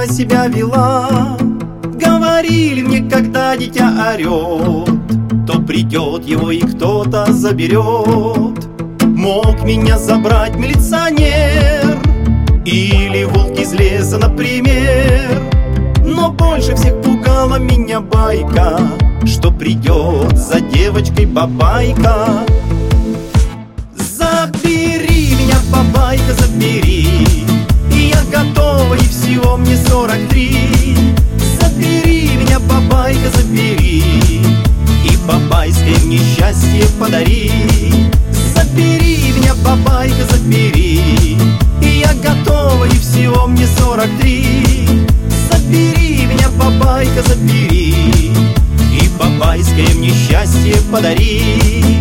дитя себя вела. Говорили мне, когда дитя орет, то придет его и кто-то заберет. Мог меня забрать милиционер или волк из леса, например. Но больше всех пугала меня байка, что придет за девочкой бабайка. Забери меня, бабайка, забери, и я готова, и всего мне 43. Забери меня, бабайка, забери, и бабайское мне счастье подари. Забери меня, бабайка, забери, и я готова, и всего мне 43. Забери меня, бабайка, забери, и бабайское мне счастье подари.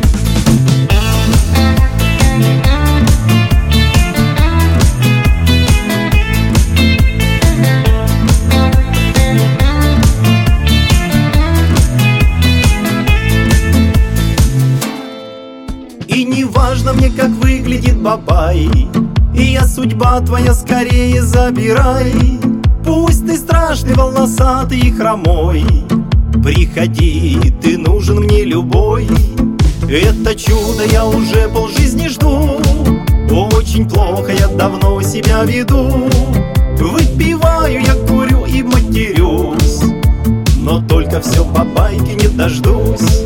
И не важно мне, как выглядит бабай, и я судьба твоя, скорее забирай. Пусть ты страшный, волосатый и хромой, приходи, ты нужен мне любой. Это чудо я уже полжизни жду, очень плохо я давно себя веду. Выпиваю, я курю и матерюсь, но только все бабайки не дождусь.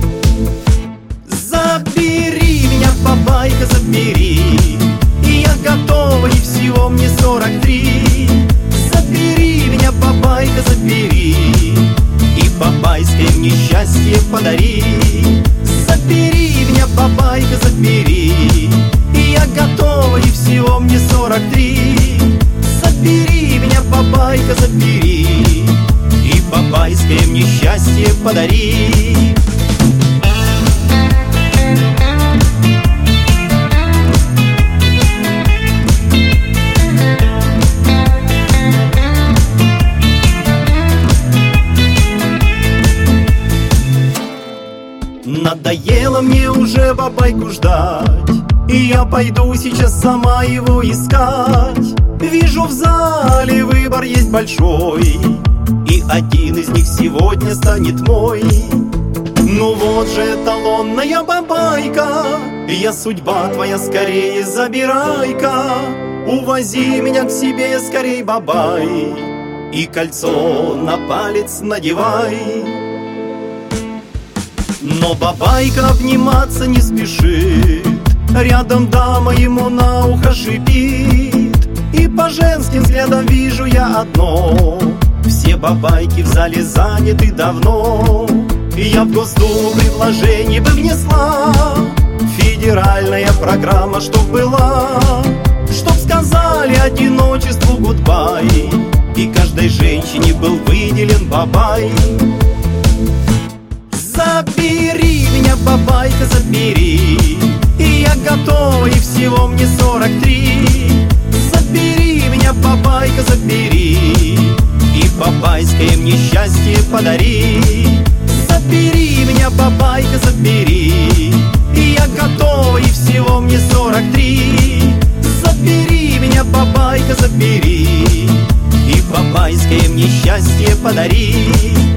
Забери меня, бабайка, забери, и я готова, и всего мне 43. Забери меня, бабайка, забери, и бабайское мне счастье подари. Забери меня, бабайка, забери, и я готова, и всего мне 43. Забери меня, бабайка, забери, и бабайское мне счастье подари. Надоело мне уже бабайку ждать, и я пойду сейчас сама его искать. Вижу, в зале выбор есть большой, и один из них сегодня станет мой. Ну вот же эталонная бабайка, я судьба твоя, скорее забирай-ка. Увози меня к себе скорей, бабай, и кольцо на палец надевай. Но бабайка обниматься не спешит, рядом дама ему на ухо шипит. И по женским взглядам вижу я одно: все бабайки в зале заняты давно. И я в Госдуму предложение бы внесла, федеральная программа, чтоб была, чтоб сказали одиночеству гудбай, и каждой женщине был выделен бабай. Забери меня, бабайка, забери, и я готова, и всего мне 43. Забери меня, бабайка, забери, и бабайское мне счастье подари. Забери меня, бабайка, забери, и я готова, и всего мне 43. Забери меня, бабайка, забери, и бабайское мне счастье подари.